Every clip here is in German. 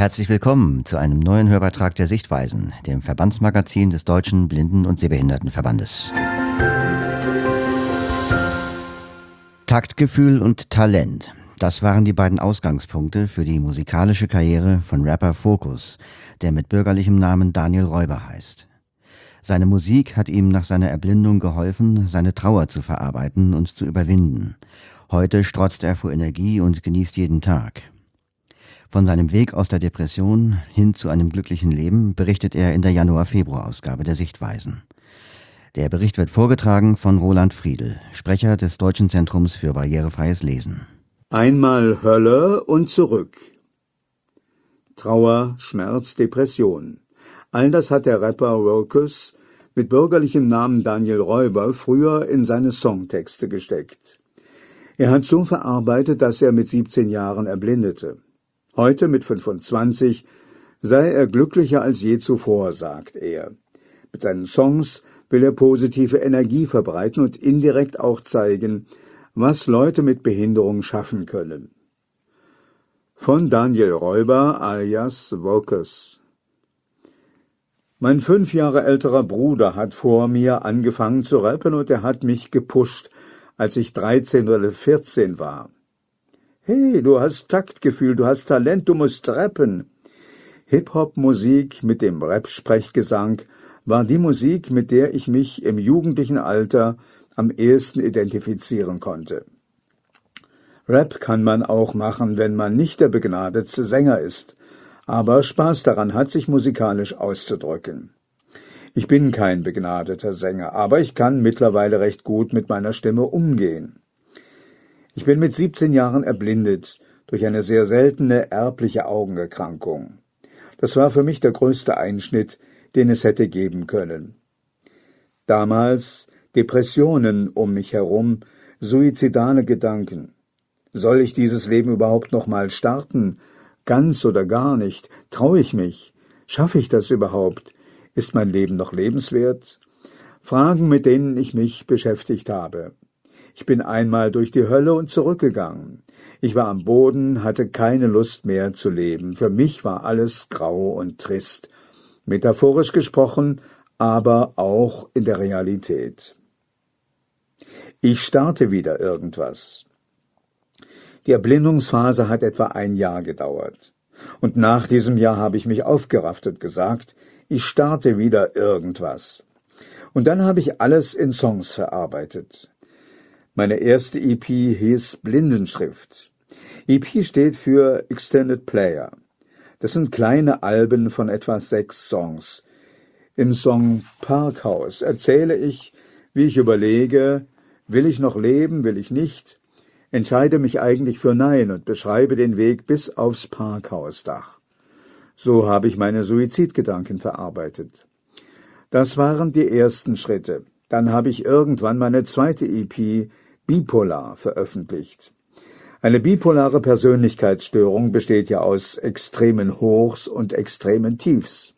Herzlich willkommen zu einem neuen Hörbeitrag der Sichtweisen, dem Verbandsmagazin des Deutschen Blinden- und Sehbehindertenverbandes. Taktgefühl und Talent. Das waren die beiden Ausgangspunkte für die musikalische Karriere von Rapper Focus, der mit bürgerlichem Namen Daniel Räuber heißt. Seine Musik hat ihm nach seiner Erblindung geholfen, seine Trauer zu verarbeiten und zu überwinden. Heute strotzt er vor Energie und genießt jeden Tag. Von seinem Weg aus der Depression hin zu einem glücklichen Leben berichtet er in der Januar-Februar-Ausgabe der Sichtweisen. Der Bericht wird vorgetragen von Roland Friedl, Sprecher des Deutschen Zentrums für barrierefreies Lesen. Einmal Hölle und zurück. Trauer, Schmerz, Depression. All das hat der Rapper Focus mit bürgerlichem Namen Daniel Räuber früher in seine Songtexte gesteckt. Er hat so verarbeitet, dass er mit 17 Jahren erblindete. Heute mit 25 sei er glücklicher als je zuvor, sagt er. Mit seinen Songs will er positive Energie verbreiten und indirekt auch zeigen, was Leute mit Behinderung schaffen können. Von Daniel Räuber alias Focus. Mein 5 Jahre älterer Bruder hat vor mir angefangen zu rappen und er hat mich gepusht, als ich 13 oder 14 war. Hey, du hast Taktgefühl, du hast Talent, du musst rappen. Hip-Hop-Musik mit dem Rap-Sprechgesang war die Musik, mit der ich mich im jugendlichen Alter am ehesten identifizieren konnte. Rap kann man auch machen, wenn man nicht der begnadetste Sänger ist, aber Spaß daran hat, sich musikalisch auszudrücken. Ich bin kein begnadeter Sänger, aber ich kann mittlerweile recht gut mit meiner Stimme umgehen. Ich bin mit 17 Jahren erblindet durch eine sehr seltene erbliche Augenerkrankung. Das war für mich der größte Einschnitt, den es hätte geben können. Damals Depressionen um mich herum, suizidale Gedanken. Soll ich dieses Leben überhaupt noch mal starten? Ganz oder gar nicht? Traue ich mich? Schaffe ich das überhaupt? Ist mein Leben noch lebenswert? Fragen, mit denen ich mich beschäftigt habe. Ich bin einmal durch die Hölle und zurückgegangen. Ich war am Boden, hatte keine Lust mehr zu leben. Für mich war alles grau und trist. Metaphorisch gesprochen, aber auch in der Realität. Ich starte wieder irgendwas. Die Erblindungsphase hat etwa 1 Jahr gedauert. Und nach diesem Jahr habe ich mich aufgerafft und gesagt, ich starte wieder irgendwas. Und dann habe ich alles in Songs verarbeitet. Meine erste EP hieß Blindenschrift. EP steht für Extended Player. Das sind kleine Alben von etwa 6 Songs. Im Song Parkhaus erzähle ich, wie ich überlege, will ich noch leben, will ich nicht, entscheide mich eigentlich für Nein und beschreibe den Weg bis aufs Parkhausdach. So habe ich meine Suizidgedanken verarbeitet. Das waren die ersten Schritte. Dann habe ich irgendwann meine zweite EP Bipolar veröffentlicht. Eine bipolare Persönlichkeitsstörung besteht ja aus extremen Hochs und extremen Tiefs.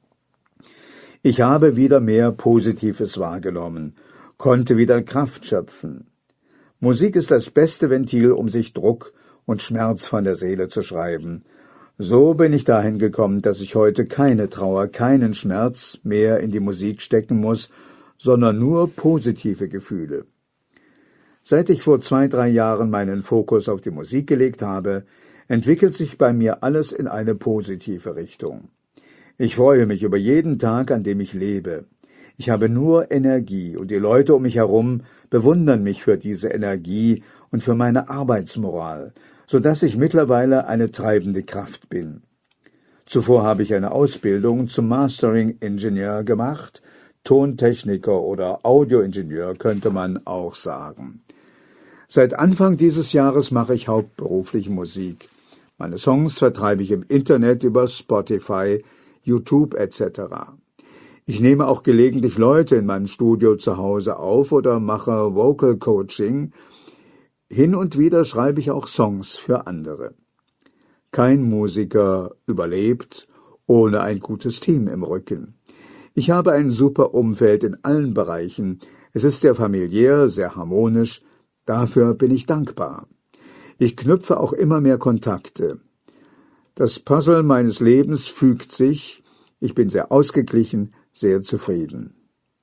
Ich habe wieder mehr Positives wahrgenommen, konnte wieder Kraft schöpfen. Musik ist das beste Ventil, um sich Druck und Schmerz von der Seele zu schreiben. So bin ich dahin gekommen, dass ich heute keine Trauer, keinen Schmerz mehr in die Musik stecken muss, sondern nur positive Gefühle. Seit ich vor 2-3 Jahren meinen Fokus auf die Musik gelegt habe, entwickelt sich bei mir alles in eine positive Richtung. Ich freue mich über jeden Tag, an dem ich lebe. Ich habe nur Energie und die Leute um mich herum bewundern mich für diese Energie und für meine Arbeitsmoral, sodass ich mittlerweile eine treibende Kraft bin. Zuvor habe ich eine Ausbildung zum Mastering-Ingenieur gemacht, Tontechniker oder Audioingenieur könnte man auch sagen. Seit Anfang dieses Jahres mache ich hauptberuflich Musik. Meine Songs vertreibe ich im Internet über Spotify, YouTube etc. Ich nehme auch gelegentlich Leute in meinem Studio zu Hause auf oder mache Vocal Coaching. Hin und wieder schreibe ich auch Songs für andere. Kein Musiker überlebt ohne ein gutes Team im Rücken. Ich habe ein super Umfeld in allen Bereichen. Es ist sehr familiär, sehr harmonisch. Dafür bin ich dankbar. Ich knüpfe auch immer mehr Kontakte. Das Puzzle meines Lebens fügt sich. Ich bin sehr ausgeglichen, sehr zufrieden.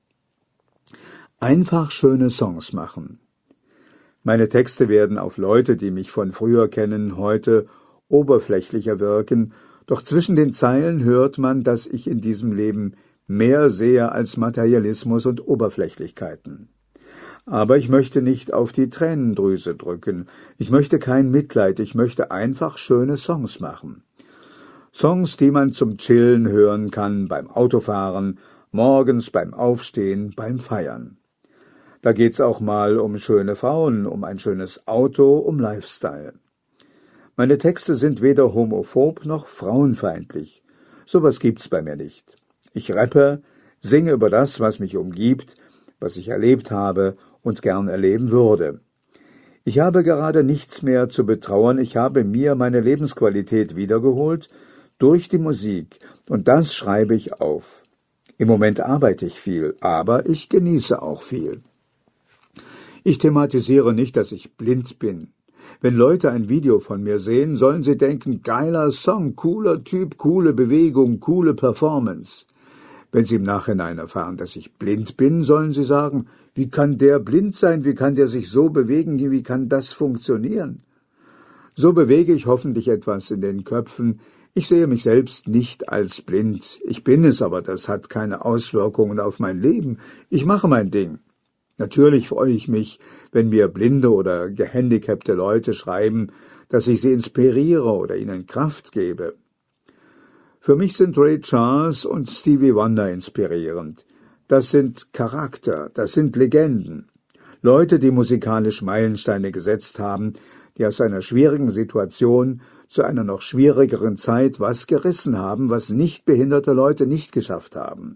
Einfach schöne Songs machen. Meine Texte werden auf Leute, die mich von früher kennen, heute oberflächlicher wirken, doch zwischen den Zeilen hört man, dass ich in diesem Leben mehr sehe als Materialismus und Oberflächlichkeiten. Aber ich möchte nicht auf die Tränendrüse drücken, ich möchte kein Mitleid, ich möchte einfach schöne Songs machen. Songs, die man zum Chillen hören kann, beim Autofahren, morgens beim Aufstehen, beim Feiern. Da geht's auch mal um schöne Frauen, um ein schönes Auto, um Lifestyle. Meine Texte sind weder homophob noch frauenfeindlich. Sowas gibt's bei mir nicht. Ich rappe, singe über das, was mich umgibt, was ich erlebt habe und gern erleben würde. Ich habe gerade nichts mehr zu betrauern, ich habe mir meine Lebensqualität wiedergeholt durch die Musik und das schreibe ich auf. Im Moment arbeite ich viel, aber ich genieße auch viel. Ich thematisiere nicht, dass ich blind bin. Wenn Leute ein Video von mir sehen, sollen sie denken, geiler Song, cooler Typ, coole Bewegung, coole Performance. Wenn sie im Nachhinein erfahren, dass ich blind bin, sollen sie sagen, wie kann der blind sein, wie kann der sich so bewegen, wie kann das funktionieren? So bewege ich hoffentlich etwas in den Köpfen. Ich sehe mich selbst nicht als blind. Ich bin es, aber das hat keine Auswirkungen auf mein Leben. Ich mache mein Ding. Natürlich freue ich mich, wenn mir blinde oder gehandicapte Leute schreiben, dass ich sie inspiriere oder ihnen Kraft gebe. Für mich sind Ray Charles und Stevie Wonder inspirierend. Das sind Charakter, das sind Legenden. Leute, die musikalisch Meilensteine gesetzt haben, die aus einer schwierigen Situation zu einer noch schwierigeren Zeit was gerissen haben, was nicht behinderte Leute nicht geschafft haben.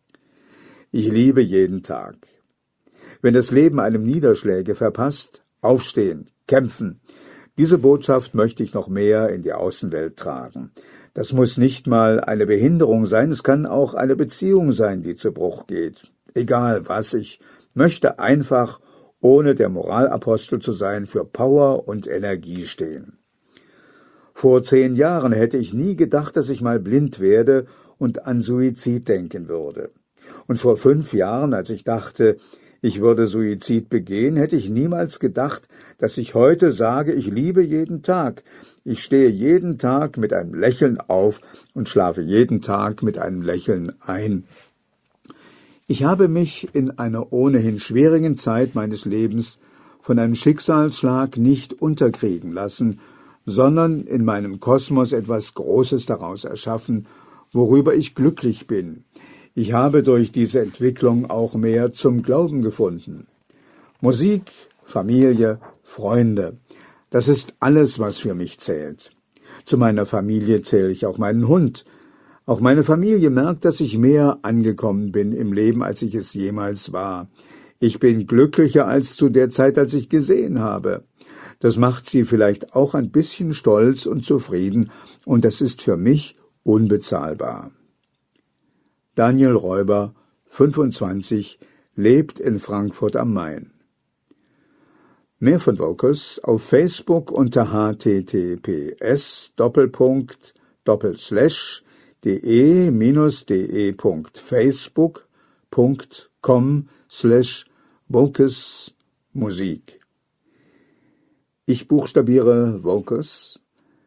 Ich liebe jeden Tag. Wenn das Leben einem Niederschläge verpasst, aufstehen, kämpfen. Diese Botschaft möchte ich noch mehr in die Außenwelt tragen. Das muss nicht mal eine Behinderung sein, es kann auch eine Beziehung sein, die zu Bruch geht. Egal was, ich möchte einfach, ohne der Moralapostel zu sein, für Power und Energie stehen. Vor 10 Jahren hätte ich nie gedacht, dass ich mal blind werde und an Suizid denken würde. Und vor 5 Jahren, als ich dachte, ich würde Suizid begehen, hätte ich niemals gedacht, dass ich heute sage, ich liebe jeden Tag. Ich stehe jeden Tag mit einem Lächeln auf und schlafe jeden Tag mit einem Lächeln ein. Ich habe mich in einer ohnehin schwierigen Zeit meines Lebens von einem Schicksalsschlag nicht unterkriegen lassen, sondern in meinem Kosmos etwas Großes daraus erschaffen, worüber ich glücklich bin. Ich habe durch diese Entwicklung auch mehr zum Glauben gefunden. Musik, Familie, Freunde, das ist alles, was für mich zählt. Zu meiner Familie zähle ich auch meinen Hund. Auch meine Familie merkt, dass ich mehr angekommen bin im Leben, als ich es jemals war. Ich bin glücklicher als zu der Zeit, als ich gesehen habe. Das macht sie vielleicht auch ein bisschen stolz und zufrieden, und das ist für mich unbezahlbar. Daniel Räuber, 25, lebt in Frankfurt am Main. Mehr von Vocals auf Facebook unter https://de-facebook.com/vocusmusik. Ich buchstabiere Vocus,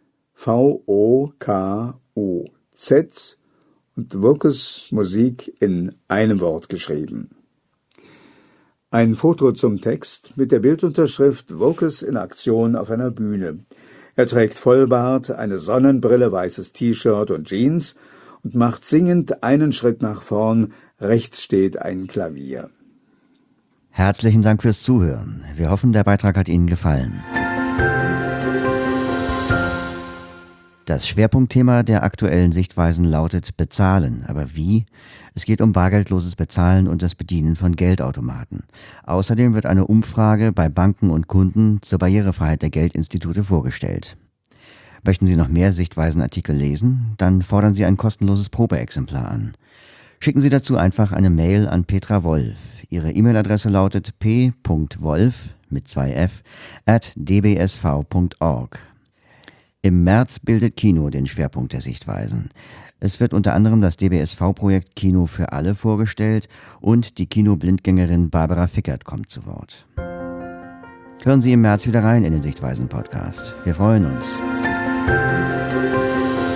V-O-K-U-Z, und Vocus Musik in einem Wort geschrieben. Ein Foto zum Text mit der Bildunterschrift Vocus in Aktion auf einer Bühne. Er trägt Vollbart, eine Sonnenbrille, weißes T-Shirt und Jeans und macht singend einen Schritt nach vorn. Rechts steht ein Klavier. Herzlichen Dank fürs Zuhören. Wir hoffen, der Beitrag hat Ihnen gefallen. Das Schwerpunktthema der aktuellen Sichtweisen lautet Bezahlen. Aber wie? Es geht um bargeldloses Bezahlen und das Bedienen von Geldautomaten. Außerdem wird eine Umfrage bei Banken und Kunden zur Barrierefreiheit der Geldinstitute vorgestellt. Möchten Sie noch mehr Sichtweisenartikel lesen? Dann fordern Sie ein kostenloses Probeexemplar an. Schicken Sie dazu einfach eine Mail an Petra Wolf. Ihre E-Mail-Adresse lautet p.wolf mit 2 f @dbsv.org. Im März bildet Kino den Schwerpunkt der Sichtweisen. Es wird unter anderem das DBSV-Projekt Kino für alle vorgestellt und die Kinoblindgängerin Barbara Fickert kommt zu Wort. Hören Sie im März wieder rein in den Sichtweisen-Podcast. Wir freuen uns.